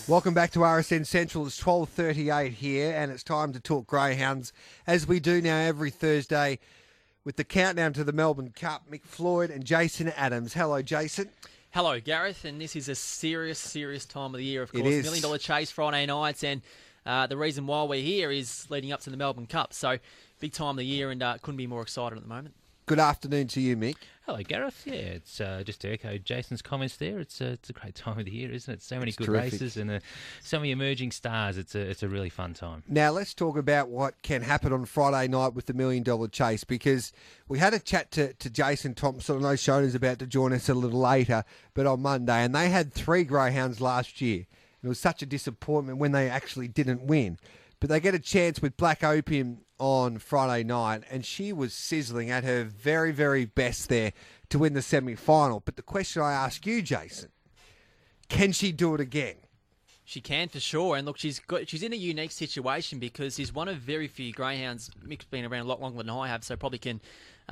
Welcome back to RSN Central. It's 12:38 here, and it's time to talk greyhounds, as we do now every Thursday, with the countdown to the Melbourne Cup. Mick Floyd and Jason Adams. Hello, Jason. Hello, Gareth, and this is a serious time of the year, of course. It is. $1 Million Chase Friday nights, and the reason why we're here is leading up to the Melbourne Cup. So, big time of the year, and couldn't be more excited at the moment. Good afternoon to you, Mick. Hello, Gareth. Yeah, it's just to echo Jason's comments there. It's a great time of the year, isn't it? So many good terrific races and so many emerging stars. It's a really fun time. Now, let's talk about what can happen on Friday night with the $1 Million Chase, because we had a chat to Jason Thompson. I know Shona's about to join us a little later, but on Monday, and they had 3 greyhounds last year. It was such a disappointment when they actually didn't win. But they get a chance with Black Opium on Friday night, and she was sizzling at her very, very best there to win the semi-final. But the question I ask you, Jason, can she do it again? She can, for sure. And look, she's in a unique situation because she's one of very few greyhounds. Mick's been around a lot longer than I have, so probably can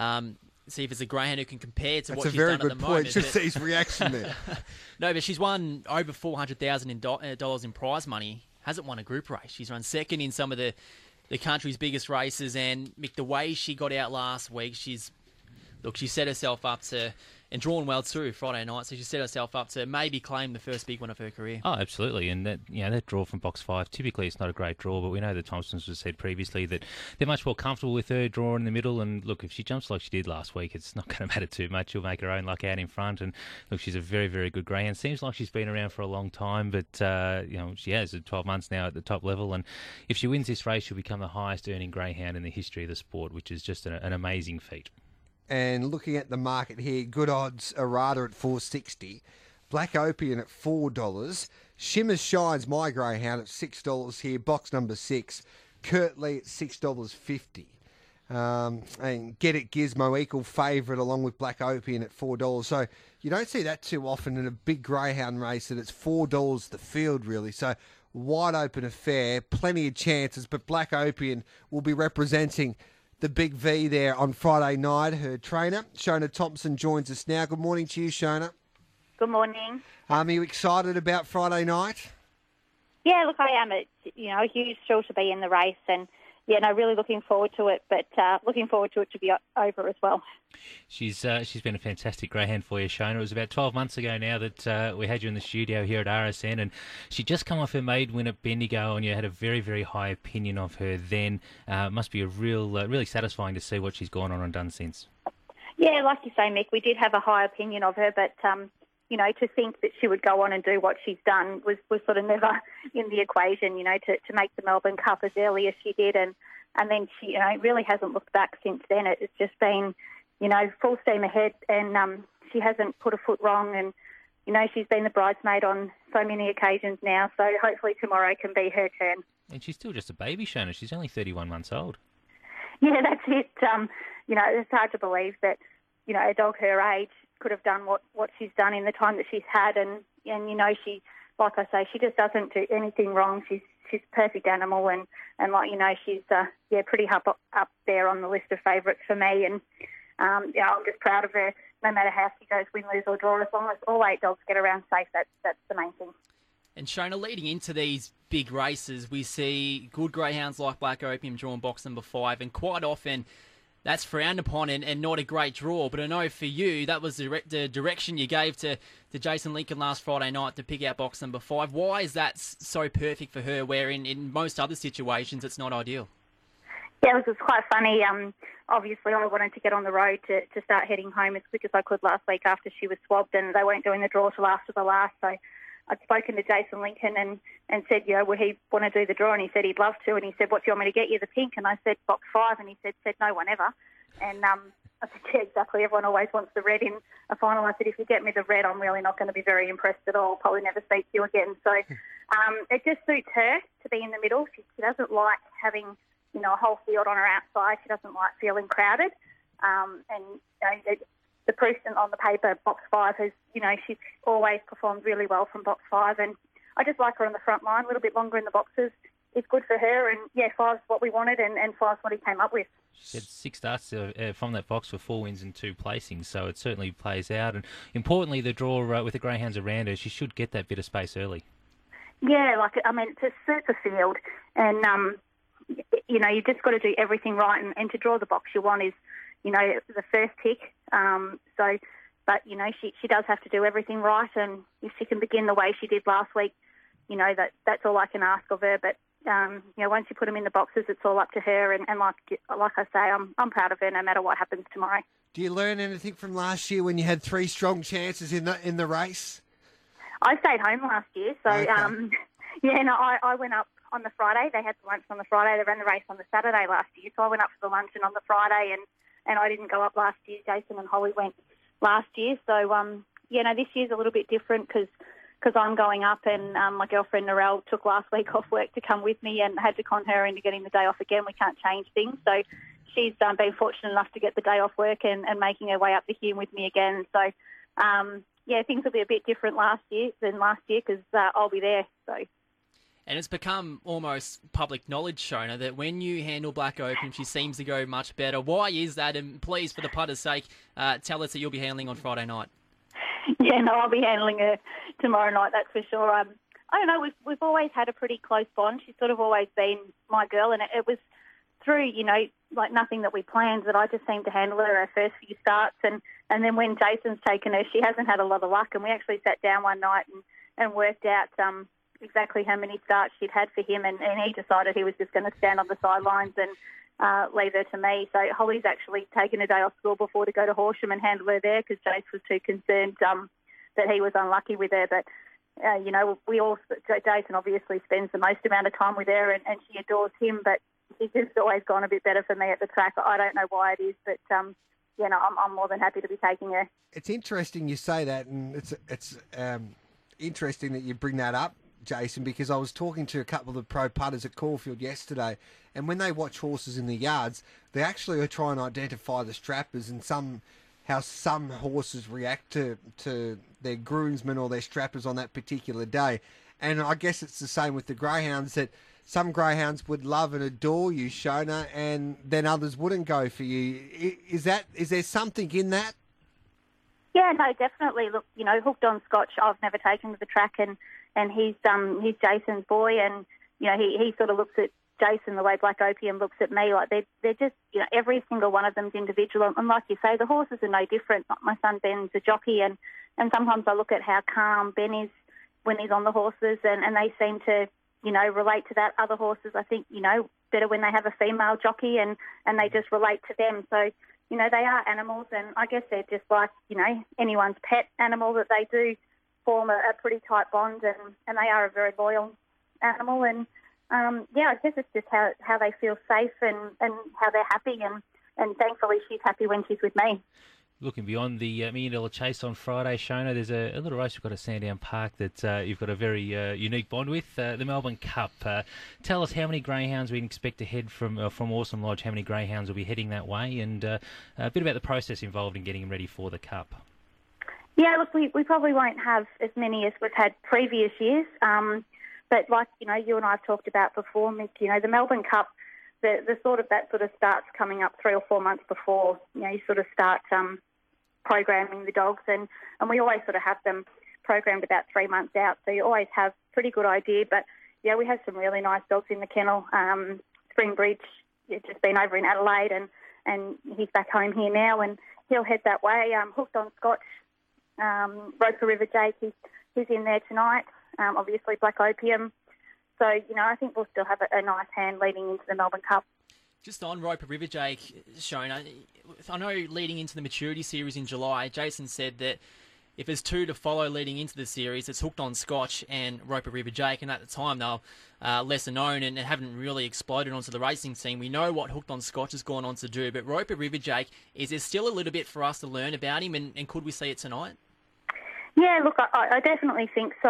see if it's a greyhound who can compare to That's what she's very done at the good point. moment. Just see his reaction there. No, but she's won over $400,000 in prize money. Hasn't won a group race. She's run second in some of the country's biggest races, and Mick, the way she got out last week, she set herself up to, and drawn well too Friday night, so she set herself up to maybe claim the first big one of her career. Oh, absolutely. And that draw from box 5, typically it's not a great draw, but we know the Thompsons have said previously that they're much more comfortable with her drawing in the middle. And look, if she jumps like she did last week, it's not going to matter too much. She'll make her own luck out in front. And look, she's a very, very good greyhound. Seems like she's been around for a long time, but she has 12 months now at the top level. And if she wins this race, she'll become the highest earning greyhound in the history of the sport, which is just an amazing feat. And looking at the market here, good odds Arada at $4.60, Black Opium at $4, Shimmer Shines, my greyhound, at $6 here, box number 6, Kurt Lee at $6.50. And Get It Gizmo, equal favourite, along with Black Opium at $4. So you don't see that too often in a big greyhound race, that it's $4 the field, really. So wide open affair, plenty of chances, but Black Opium will be representing the big V there on Friday night. Her trainer, Shona Thompson, joins us now. Good morning to you, Shona. Good morning. Are you excited about Friday night? Yeah, look, I am. It's a huge thrill to be in the race, and really looking forward to it. But looking forward to it to be over as well. She's been a fantastic greyhound for you, Shona. It was about 12 months ago now that we had you in the studio here at RSN, and she'd just come off her maiden win at Bendigo, and you had a very, very high opinion of her then. Must be a really satisfying to see what she's gone on and done since. Yeah, like you say, Mick, we did have a high opinion of her, but to think that she would go on and do what she's done was sort of never in the equation. To make the Melbourne Cup as early as she did, and then she really hasn't looked back since then. It's just been full steam ahead, and she hasn't put a foot wrong, and she's been the bridesmaid on so many occasions now, so hopefully tomorrow can be her turn. And she's still just a baby, Shona. She's only 31 months old. Yeah, that's it. It's hard to believe that a dog her age could have done what she's done in the time that she's had, and she, like I say, she just doesn't do anything wrong. She's a perfect animal, and she's pretty up there on the list of favourites for me, and I'm just proud of her. No matter how she goes, win, lose or draw, as long as all 8 dogs get around safe, that's the main thing. And Shona, leading into these big races, we see good greyhounds like Black Opium drawing box number 5, and quite often that's frowned upon and not a great draw. But I know for you, that was the direction you gave to Jason Lincoln last Friday night to pick out box number 5. Why is that so perfect for her, where in most other situations it's not ideal? Yeah, it was quite funny. Obviously, I wanted to get on the road to start heading home as quick as I could last week after she was swabbed, and they weren't doing the draw till after the last. So I'd spoken to Jason Lincoln and said, would he want to do the draw? And he said he'd love to. And he said, what do you want me to get you, the pink? And I said, box 5. And he said no one ever. And I said, yeah, exactly. Everyone always wants the red in a final. I said, if you get me the red, I'm really not going to be very impressed at all. Probably never speak to you again. So it just suits her to be in the middle. She doesn't like having a whole field on her outside. She doesn't like feeling crowded. The proof on the paper, box 5 has, she's always performed really well from box 5, and I just like her on the front line, a little bit longer in the boxes. It's good for her, and 5's what we wanted, and 5's what he came up with. She had 6 starts from that box for 4 wins and 2 placings, so it certainly plays out. And importantly, the draw with the greyhounds around her, she should get that bit of space early. Yeah, to suit the field, and you've just got to do everything right, and to draw the box you want is, the first tick. But she does have to do everything right, and if she can begin the way she did last week, that's all I can ask of her. But once you put them in the boxes, it's all up to her, and like I say, I'm proud of her no matter what happens tomorrow. Do you learn anything from last year when you had 3 strong chances in the race? I stayed home last year, so okay. I went up on the Friday. They had the lunch on the Friday. They ran the race on the Saturday last year, so I went up for the luncheon on the Friday, and I didn't go up last year. Jason and Holly went last year, so this year's a little bit different because I'm going up, and my girlfriend Narelle took last week off work to come with me, and had to con her into getting the day off again. We can't change things, so she's been fortunate enough to get the day off work and making her way up the Hume with me again. So. Things will be a bit different than last year because I'll be there. So, and it's become almost public knowledge, Shona, that when you handle Black Opium, she seems to go much better. Why is that? And please, for the putter's sake, tell us that you'll be handling on Friday night. Yeah, no, I'll be handling her tomorrow night. That's for sure. I don't know. We've always had a pretty close bond. She's sort of always been my girl, and it was through nothing that we planned, that I just seemed to handle her first few starts, and then when Jason's taken her, she hasn't had a lot of luck, and we actually sat down one night and worked out exactly how many starts she'd had for him, and he decided he was just going to stand on the sidelines and leave her to me. So Holly's actually taken a day off school before to go to Horsham and handle her there because Jace was too concerned that he was unlucky with her, but Jason obviously spends the most amount of time with her, and she adores him, but she's just always gone a bit better for me at the track. I don't know why it is, but I'm more than happy to be taking her. It's interesting you say that, and it's interesting that you bring that up, Jason, because I was talking to a couple of the pro putters at Caulfield yesterday, and when they watch horses in the yards, they actually are trying to identify the strappers and how some horses react to their groomsmen or their strappers on that particular day. And I guess it's the same with the greyhounds, that some greyhounds would love and adore you, Shona, and then others wouldn't go for you. Is there something in that? Yeah, no, definitely. Look, Hooked on Scotch, I've never taken to the track, and he's Jason's boy, and he sort of looks at Jason the way Black Opium looks at me. Like they're just every single one of them's individual, and like you say, the horses are no different. My son Ben's a jockey, and sometimes I look at how calm Ben is when he's on the horses, and they seem to relate to that. Other horses, I think, better when they have a female jockey and they just relate to them. So, they are animals, and I guess they're just like, anyone's pet animal, that they do form a pretty tight bond, and they are a very loyal animal. And, I guess it's just how they feel safe and how they're happy. And thankfully she's happy when she's with me. Looking beyond the $1 Million Chase on Friday, Shona, there's a little race we've got at Sandown Park that you've got a very unique bond with, the Melbourne Cup. Tell us how many greyhounds we can expect to head from Awesome Lodge, how many greyhounds will be heading that way, and a bit about the process involved in getting them ready for the Cup. Yeah, look, we probably won't have as many as we've had previous years, but like, you and I have talked about before, Mick, the Melbourne Cup, that sort of starts coming up 3 or 4 months before, you sort of start programming the dogs, and we always sort of have them programmed about 3 months out, so you always have a pretty good idea. But yeah, we have some really nice dogs in the kennel. Springbridge, he's just been over in Adelaide, and he's back home here now, and he'll head that way. Hooked on Scotch, Roper River Jake, he's in there tonight. Obviously Black Opium. So, I think we'll still have a nice hand leading into the Melbourne Cup. Just on Roper River Jake, Shona, I know leading into the Maturity Series in July, Jason said that if there's 2 to follow leading into the series, it's Hooked on Scotch and Roper River Jake, and at the time they were lesser known and haven't really exploded onto the racing scene. We know what Hooked on Scotch has gone on to do, but Roper River Jake, is there still a little bit for us to learn about him, and could we see it tonight? Yeah, look, I definitely think so.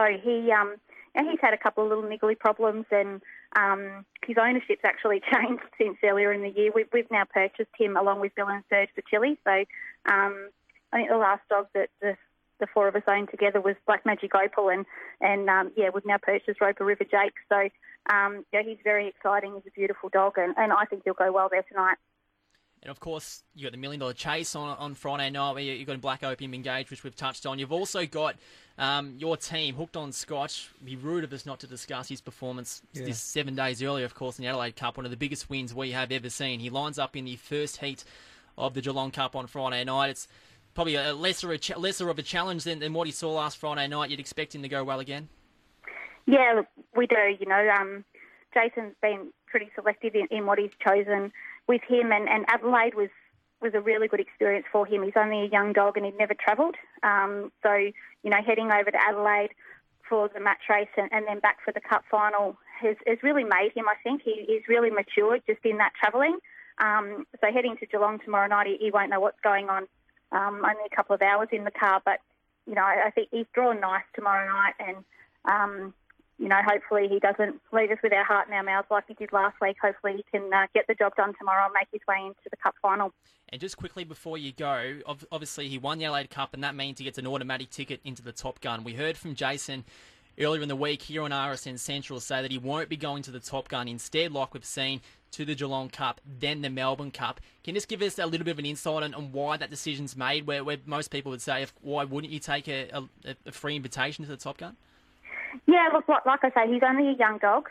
He's had a couple of little niggly problems, and his ownership's actually changed since earlier in the year. We've now purchased him along with Bill and Serge for Chile. So I think the last dog that the 4 of us owned together was Black Magic Opal, and we've now purchased Roper River Jake. So he's very exciting. He's a beautiful dog, and I think he'll go well there tonight. And of course, you got the $1 Million Chase on Friday night, where you've got Black Opium engaged, which we've touched on. You've also got your team, Hooked on Scotch. It'd be rude of us not to discuss his performance this 7 days earlier, of course, in the Adelaide Cup, one of the biggest wins we have ever seen. He lines up in the first heat of the Geelong Cup on Friday night. It's probably a lesser of a challenge than what he saw last Friday night. You'd expect him to go well again? Yeah, look, we do. Jason's been pretty selective in what he's chosen with him, and Adelaide was a really good experience for him. He's only a young dog and he'd never travelled. So, heading over to Adelaide for the match race and then back for the cup final has really made him, I think. He's really matured just in that travelling. So heading to Geelong tomorrow night, he won't know what's going on. Only a couple of hours in the car, but, I think he's drawn nice tomorrow night, and hopefully he doesn't leave us with our heart in our mouths like he did last week. Hopefully he can get the job done tomorrow and make his way into the cup final. And just quickly before you go, obviously he won the Adelaide Cup, and that means he gets an automatic ticket into the Top Gun. We heard from Jason earlier in the week here on RSN Central say that he won't be going to the Top Gun. Instead, like we've seen, to the Geelong Cup, then the Melbourne Cup. Can you just give us a little bit of an insight on why that decision's made, where most people would say, why wouldn't you take a free invitation to the Top Gun? Yeah, look, like I say, he's only a young dog,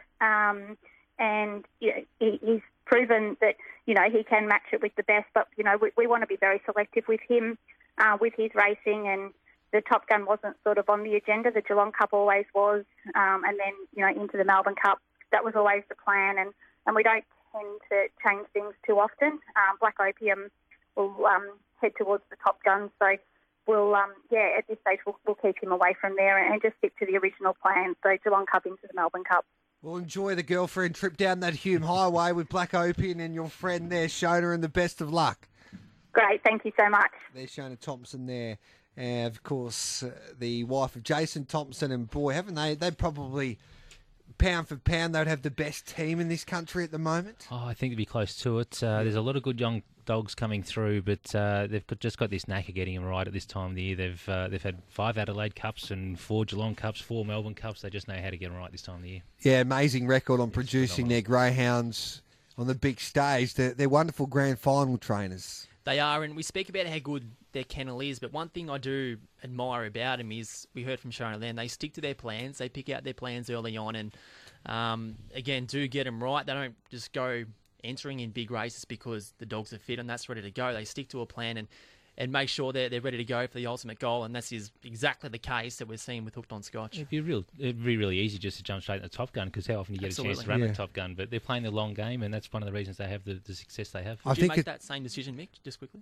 and he's proven that, he can match it with the best, but, we want to be very selective with him, with his racing, and the Top Gun wasn't sort of on the agenda. The Geelong Cup always was, and then, into the Melbourne Cup, that was always the plan, and we don't tend to change things too often. Black Opium will head towards the Top Gun, so we'll, at this stage, we'll keep him away from there and just stick to the original plan, so Geelong Cup into the Melbourne Cup. Well, enjoy the girlfriend trip down that Hume Highway with Black Opium and your friend there, Shona, and the best of luck. Great, thank you so much. There's Shona Thompson there. And, of course, the wife of Jason Thompson, and boy, haven't they? They probably, pound for pound, they'd have the best team in this country at the moment. Oh, I think they'd be close to it. There's a lot of good young dogs coming through, but they've just got this knack of getting them right at this time of the year. They've had 5 Adelaide Cups and 4 Geelong Cups, 4 Melbourne Cups. They just know how to get them right this time of the year. Yeah, amazing record on producing their greyhounds on the big stage. They're wonderful grand final trainers. They are, and we speak about how good their kennel is, but one thing I do admire about them is, we heard from Shona then, they stick to their plans. They pick out their plans early on, and again, do get them right. They don't just go entering in big races because the dogs are fit and that's ready to go. They stick to a plan and make sure they're ready to go for the ultimate goal, and this is exactly the case that we're seeing with Hooked on Scotch. It'd be really easy just to jump straight into the Top Gun, because how often you get a chance to run the Top Gun, but they're playing the long game, and that's one of the reasons they have the success they have. Would you make that same decision, Mick, just quickly?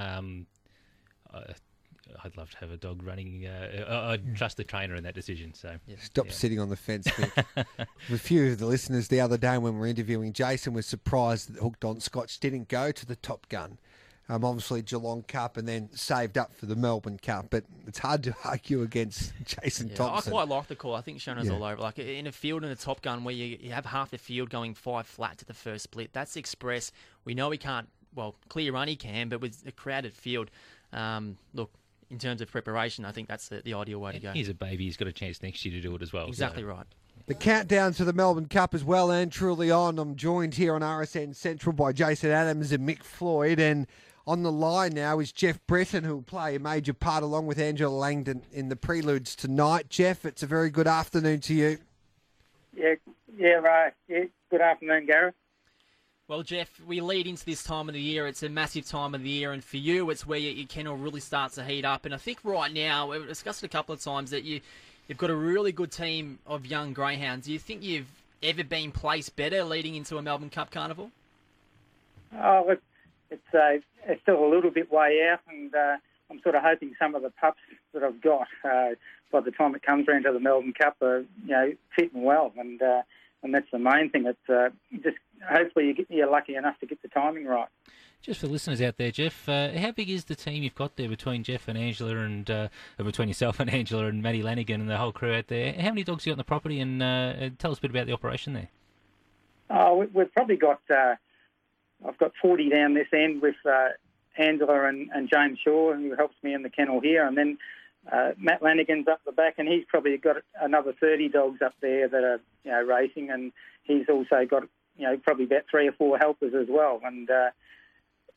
I'd love to have a dog running. I'd trust the trainer in that decision. So Stop sitting on the fence, Mick. A few of the listeners the other day when we were interviewing Jason was surprised that Hooked on Scotch didn't go to the Top Gun. Obviously Geelong Cup and then saved up for the Melbourne Cup, but it's hard to argue against Jason Thompson. I quite like the call. I think Shona's all over. Like in a field in a Top Gun where you have half the field going 5 flat to the first split, that's express. We know he can't, clear run he can, but with a crowded field, look, in terms of preparation, I think that's the ideal way to go. He's a baby. He's got a chance next year to do it as well. Exactly right. The countdown to the Melbourne Cup is well and truly on. I'm joined here on RSN Central by Jason Adams and Mick Floyd, and on the line now is Jeff Breton, who will play a major part along with Angela Langdon in the preludes tonight. Jeff, it's a very good afternoon to you. Yeah, right. Yeah, good afternoon, Gareth. Well, Jeff, we lead into this time of the year. It's a massive time of the year, and for you, it's where your kennel really starts to heat up. And I think right now, we've discussed it a couple of times, that you've got a really good team of young greyhounds. Do you think you've ever been placed better leading into a Melbourne Cup carnival? Oh, it's still a little bit way out, and I'm sort of hoping some of the pups that I've got by the time it comes around to the Melbourne Cup are, fit and well, and that's the main thing. It's just hopefully you're lucky enough to get the timing right. Just for listeners out there, Jeff, how big is the team you've got there between Jeff and Angela, and between yourself and Angela and Maddie Lanigan and the whole crew out there? How many dogs you got on the property, and tell us a bit about the operation there? Oh, we've probably got, I've got 40 down this end with Angela and James Shaw, who helps me in the kennel here, and then Matt Lanigan's up the back, and he's probably got another 30 dogs up there that are, racing, and he's also got, probably about 3 or 4 helpers as well. And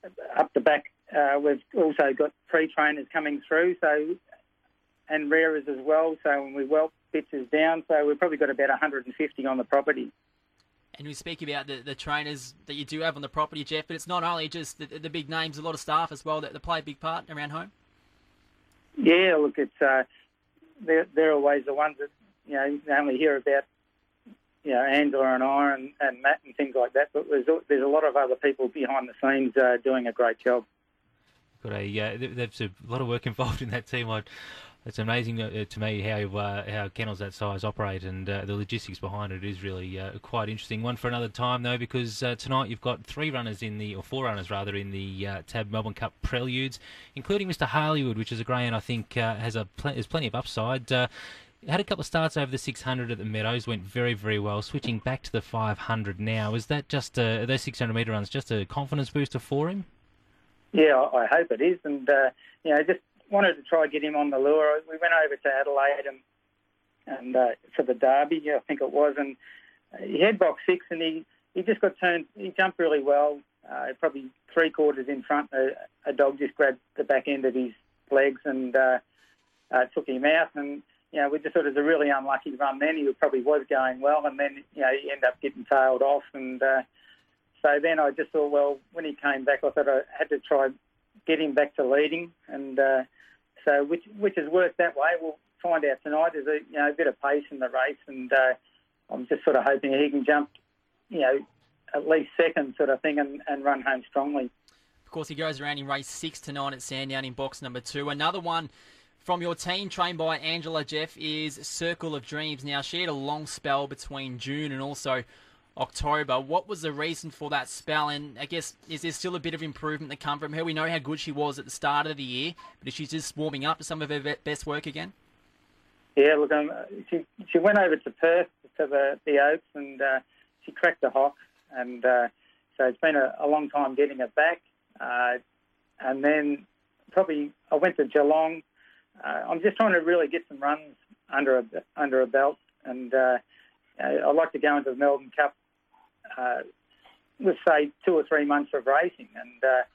up the back, we've also got pre-trainers coming through, and rearers as well. So when we whelp bitches down, so we've probably got about 150 on the property. And we speak about the trainers that you do have on the property, Jeff, but it's not only just the big names, a lot of staff as well that play a big part around home. Yeah, look, it's they're always the ones that you only hear about. Angela and I and Matt and things like that. But there's a lot of other people behind the scenes doing a great job. There's a lot of work involved in that team. It's amazing to me how kennels that size operate, and the logistics behind it is really quite interesting. One for another time though, because tonight you've got four runners in the TAB Melbourne Cup Preludes, including Mr. Harleywood, which is a greyhound I think has plenty of upside. Had a couple of starts over the 600 at the Meadows, went very, very well. Switching back to the 500 now. Is that just those 600 metre runs just a confidence booster for him? Yeah, I hope it is, and just wanted to try get him on the lure. We went over to Adelaide and for the Derby, I think it was, and he had box 6, and he just got turned. He jumped really well, probably 3/4 in front. A dog just grabbed the back end of his legs and took him out, and we just thought it was a really unlucky run then. He probably was going well, and then, he ended up getting tailed off. And so then I just thought, well, when he came back, I thought I had to try get him back to leading. And so which has worked that way. We'll find out tonight. There's a bit of pace in the race, and I'm just sort of hoping he can jump, at least second sort of thing and run home strongly. Of course, he goes around in race 6 tonight at Sandown in box number 2. Another one from your team, trained by Angela, Jeff, is Circle of Dreams. Now, she had a long spell between June and also October. What was the reason for that spell? And I guess, is there still a bit of improvement that come from her? We know how good she was at the start of the year, but is she just warming up to some of her best work again? Yeah, look, she went over to Perth to the Oaks, and she cracked the hock. And so it's been a long time getting it back. And then probably I went to Geelong. I'm just trying to really get some runs under a belt, and I'd like to go into the Melbourne Cup with, say, 2 or 3 months of racing. And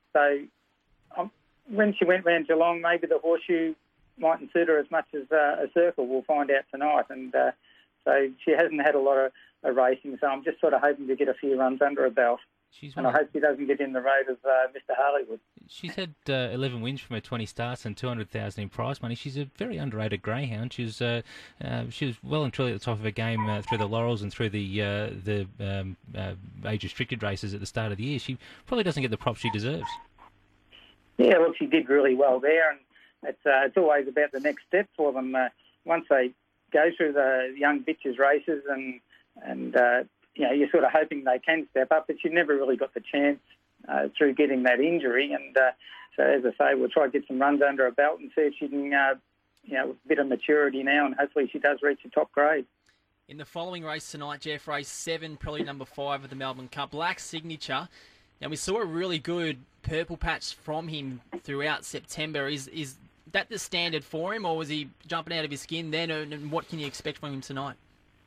so when she went round Geelong, maybe the Horseshoe mightn't suit her as much as a Circle. We'll find out tonight. And so she hasn't had a lot of racing, so I'm just sort of hoping to get a few runs under her belt. And I hope she doesn't get in the road of Mr. Harleywood. She's had 11 wins from her 20 starts and 200,000 in prize money. She's a very underrated greyhound. She was well and truly at the top of her game through the Laurels and through the age-restricted races at the start of the year. She probably doesn't get the props she deserves. Yeah, look, she did really well there, and it's always about the next step for them. Once they go through the young bitches races and you're sort of hoping they can step up, but she never really got the chance through getting that injury. And so, as I say, we'll try to get some runs under her belt and see if she can, a bit of maturity now, and hopefully she does reach the top grade. In the following race tonight, Jeff, race 7, probably number 5 of the Melbourne Cup, Black Signature. Now, we saw a really good purple patch from him throughout September. Is that the standard for him, or was he jumping out of his skin then, and what can you expect from him tonight?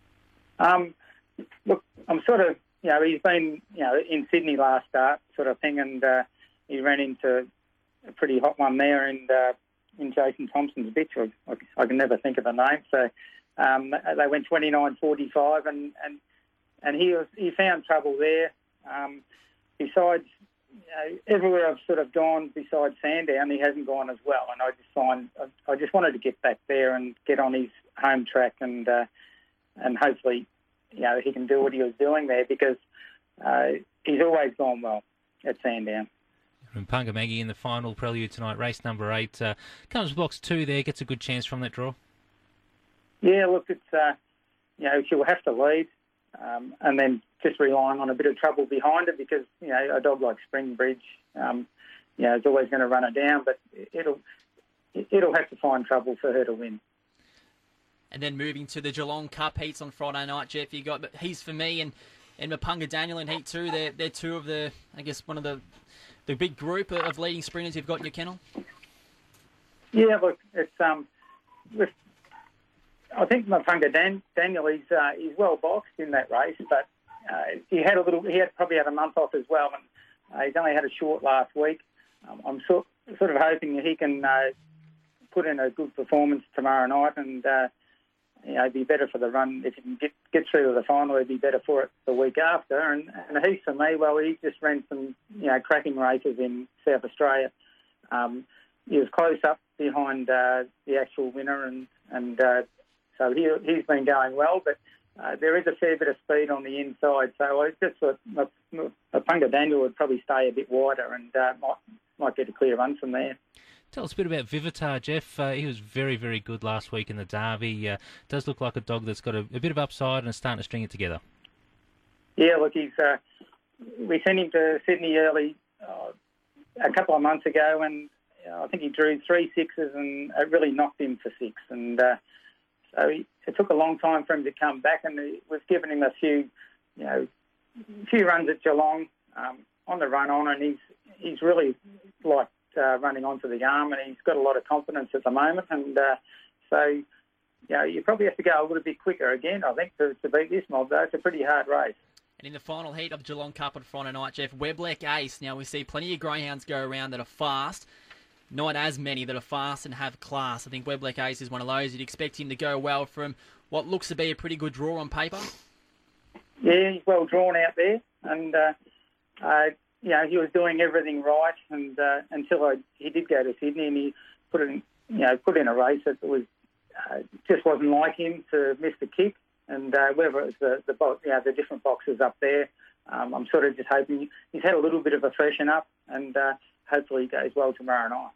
Look, I'm sort of, he's been, in Sydney last start sort of thing, and he ran into a pretty hot one there in Jason Thompson's bitch. I can never think of the name. So they went 29.45, and he found trouble there. Besides, everywhere I've sort of gone besides Sandown, he hasn't gone as well. And I just wanted to get back there and get on his home track, and hopefully, he can do what he was doing there, because he's always gone well at Sandown. From Punga Maggie in the final prelude tonight, race number 8. Comes box 2 there, gets a good chance from that draw. Yeah, look, it's, she'll have to lead, and then just relying on a bit of trouble behind her, because, a dog like Springbridge, is always going to run her down, but it'll have to find trouble for her to win. And then moving to the Geelong Cup heats on Friday night, Jeff, you got He's For Me and Mapunga Daniel in Heat 2. They're two of the, I guess, one of the big group of leading sprinters you've got in your kennel. Yeah, look, it's I think Mapunga Daniel, he's well boxed in that race, but he had probably had a month off as well, and He's only had a short last week. I'm sort of hoping that he can put in a good performance tomorrow night and be better for the run. If he can get through to the final, he'd be better for it the week after. And he's, for me, well, he just ran some cracking races in South Australia. He was close up behind the actual winner, and so he's been going well. But there is a fair bit of speed on the inside, so I just thought Mapunga Daniel would probably stay a bit wider and might get a clear run from there. Tell us a bit about Vivitar, Jeff. He was very, very good last week in the Derby. Does look like a dog that's got a bit of upside and is starting to string it together. Yeah, look, we sent him to Sydney early a couple of months ago, and I think he drew 3 sixes, and it really knocked him for 6. And so it took a long time for him to come back, and we've given him a few runs at Geelong on the run on, and he's really liked running onto the arm, and he's got a lot of confidence at the moment. And so you probably have to go a little bit quicker again, I think, to beat this mob, though. It's a pretty hard race. And in the final heat of Geelong Cup on Friday night, Jeff, Weblek Ace. Now, we see plenty of greyhounds go around that are fast. Not as many that are fast and have class. I think Weblek Ace is one of those. You'd expect him to go well from what looks to be a pretty good draw on paper. Yeah, he's well drawn out there. And, he was doing everything right and until he did go to Sydney, and he put in a race that was just wasn't like him to miss the kick. And whether it was the different boxes up there, I'm sort of just hoping he's had a little bit of a freshen up, and hopefully he goes well tomorrow night.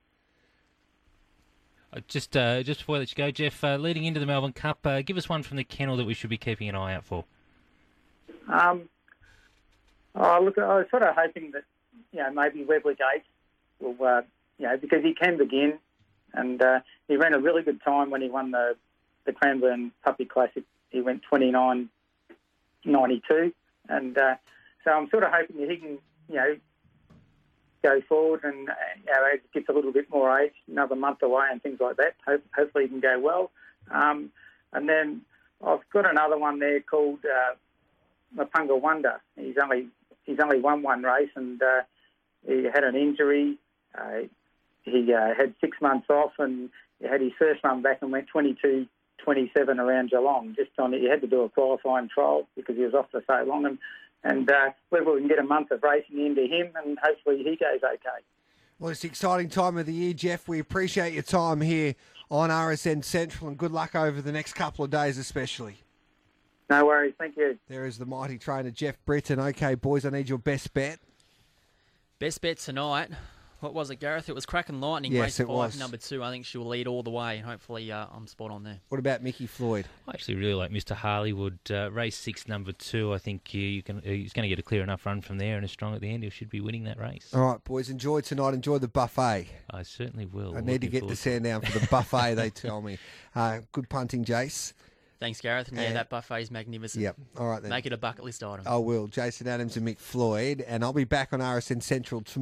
Just before I let you go, Jeff, leading into the Melbourne Cup, give us one from the kennel that we should be keeping an eye out for. Look, I was sort of hoping that, maybe Webley Gates will, because he can begin, and he ran a really good time when he won the Cranbourne Puppy Classic. He went 29.92, and so I'm sort of hoping that he can, go forward and as it gets a little bit more age, another month away and things like that. Hopefully he can go well. And then I've got another one there called Mapunga Wonder. He's only won one race, and he had an injury. He had 6 months off, and he had his first run back and went 22.27 around Geelong. He had to do a qualifying trial because he was off for so long, and whether we can get a month of racing into him, and hopefully he goes okay. Well, it's an exciting time of the year, Jeff. We appreciate your time here on RSN Central, and good luck over the next couple of days especially. No worries, thank you. There is the mighty trainer, Jeff Britton. Okay, boys, I need your best bet. Best bet tonight. What was it, Gareth? It was Kraken Lightning, yes, race 5, was. number 2. I think she'll lead all the way, and hopefully I'm spot on there. What about Mickey Floyd? I actually really like Mr. Harleywood. Race 6, number 2. I think he's going to get a clear enough run from there, and is strong at the end. He should be winning that race. All right, boys, enjoy tonight. Enjoy the buffet. I certainly will. I need to get to Sandown for the buffet, they tell me. Good punting, Jace. Thanks, Gareth. And that buffet is magnificent. Yep. All right, then. Make it a bucket list item. I will. Jason Adams and Mick Floyd, and I'll be back on RSN Central tomorrow.